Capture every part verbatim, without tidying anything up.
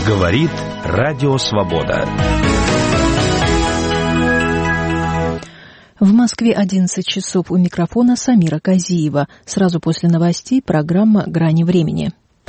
Говорит Радио Свобода. В Москве одиннадцать часов, у микрофона Самира Казиева. Сразу после новостей программа «Грани времени».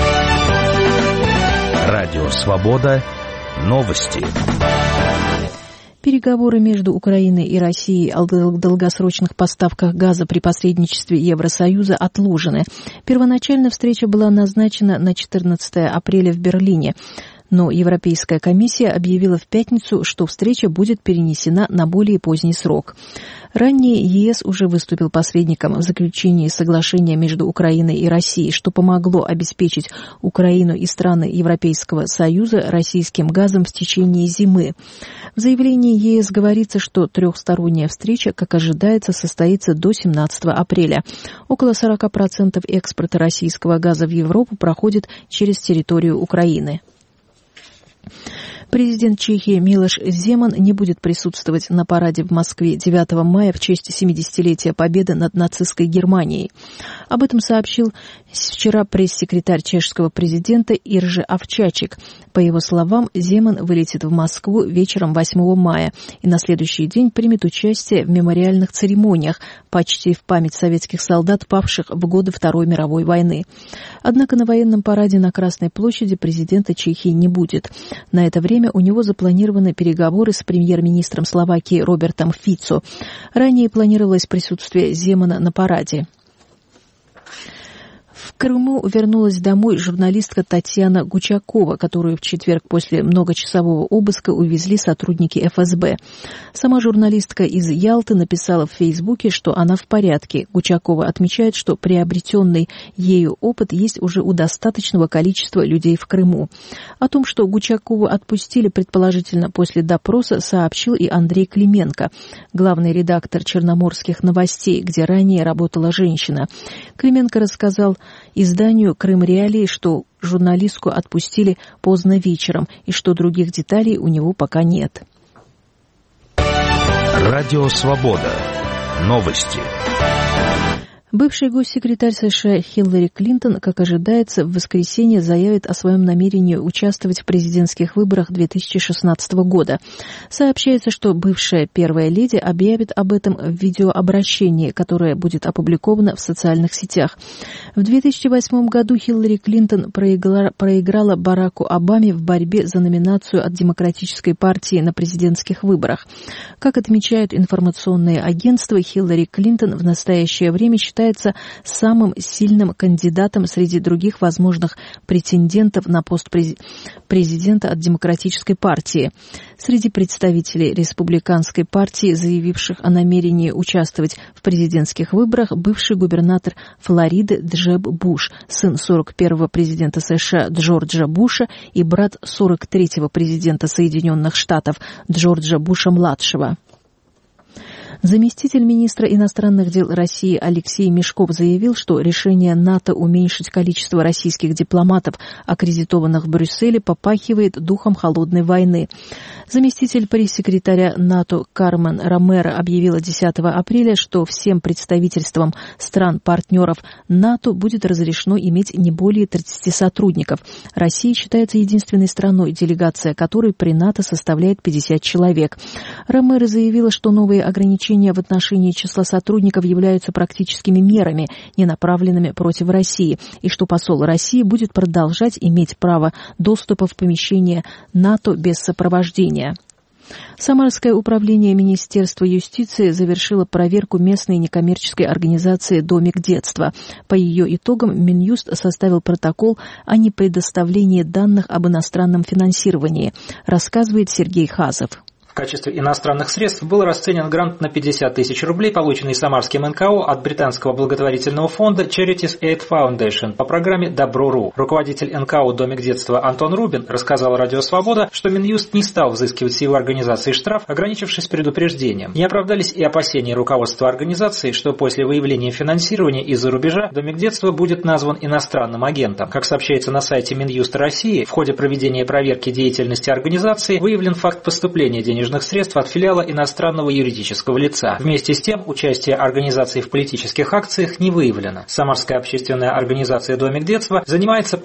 Радио Свобода. Новости. Переговоры между Украиной и Россией о долгосрочных поставках газа при посредничестве Евросоюза отложены. Первоначально встреча была назначена на четырнадцатое апреля в Берлине. Но Европейская комиссия объявила в пятницу, что встреча будет перенесена на более поздний срок. Ранее ЕС уже выступил посредником в заключении соглашения между Украиной и Россией, что помогло обеспечить Украину и страны Европейского Союза российским газом в течение зимы. В заявлении ЕС говорится, что трехсторонняя встреча, как ожидается, состоится до семнадцатого апреля. Около сорок процентов экспорта российского газа в Европу проходит через территорию Украины. Президент Чехии Милош Земан не будет присутствовать на параде в Москве девятого мая в честь семидесятилетия победы над нацистской Германией. Об этом сообщил вчера пресс-секретарь чешского президента Иржи Овчачик. По его словам, Земан вылетит в Москву вечером восьмого мая и на следующий день примет участие в мемориальных церемониях, почти в память советских солдат, павших в годы Второй мировой войны. Однако на военном параде на Красной площади президента Чехии не будет. На это время у него запланированы переговоры с премьер-министром Словакии Робертом Фицо. Ранее планировалось присутствие Земана на параде. В Крыму вернулась домой журналистка Татьяна Гучакова, которую в четверг после многочасового обыска увезли сотрудники эф эс бэ. Сама журналистка из Ялты написала в Фейсбуке, что она в порядке. Гучакова отмечает, что приобретенный ею опыт есть уже у достаточного количества людей в Крыму. О том, что Гучакову отпустили предположительно после допроса, сообщил и Андрей Клименко, главный редактор «Черноморских новостей», где ранее работала женщина. Клименко рассказал изданию «Крым Реалии», что журналистку отпустили поздно вечером и что других деталей у него пока нет. Радио Свобода. Новости. Бывший госсекретарь США Хиллари Клинтон, как ожидается, в воскресенье заявит о своем намерении участвовать в президентских выборах две тысячи шестнадцатого года. Сообщается, что бывшая первая леди объявит об этом в видеообращении, которое будет опубликовано в социальных сетях. В две тысячи восьмом году Хиллари Клинтон проиграла, проиграла Бараку Обаме в борьбе за номинацию от Демократической партии на президентских выборах. Как отмечают информационные агентства, Хиллари Клинтон в настоящее время считается самым сильным кандидатом среди других возможных претендентов на пост президента от Демократической партии. Среди представителей Республиканской партии, заявивших о намерении участвовать в президентских выборах, бывший губернатор Флориды Джеб Буш, сын сорок первого президента США Джорджа Буша и брат сорок третьего президента Соединенных Штатов Джорджа Буша-младшего. Заместитель министра иностранных дел России Алексей Мешков заявил, что решение НАТО уменьшить количество российских дипломатов, аккредитованных в Брюсселе, попахивает духом холодной войны. Заместитель пресс-секретаря НАТО Кармен Ромеро объявила десятого апреля, что всем представительствам стран-партнеров НАТО будет разрешено иметь не более тридцати сотрудников. Россия считается единственной страной, делегация которой при НАТО составляет пятьдесят человек. Ромеро заявила, что новые ограничения в отношении числа сотрудников являются практическими мерами, не направленными против России, и что посол России будет продолжать иметь право доступа в помещение НАТО без сопровождения. Самарское управление Министерства юстиции завершило проверку местной некоммерческой организации «Домик детства». По ее итогам Минюст составил протокол о непредоставлении данных об иностранном финансировании, рассказывает Сергей Хазов. В качестве иностранных средств был расценен грант на пятьдесят тысяч рублей, полученный Самарским эн ка о от британского благотворительного фонда Charities Aid Foundation по программе «Добро.ру». Руководитель эн ка о «Домик детства» Антон Рубин рассказал Радио Свобода, что Минюст не стал взыскивать с его организации штраф, ограничившись предупреждением. Не оправдались и опасения руководства организации, что после выявления финансирования из-за рубежа «Домик детства» будет назван иностранным агентом. Как сообщается на сайте Минюста России, в ходе проведения проверки деятельности организации выявлен факт поступления денежных средств от филиала иностранного юридического лица. Вместе с тем, участие организации в политических акциях не выявлено. Самарская общественная организация «Домик детства» занимается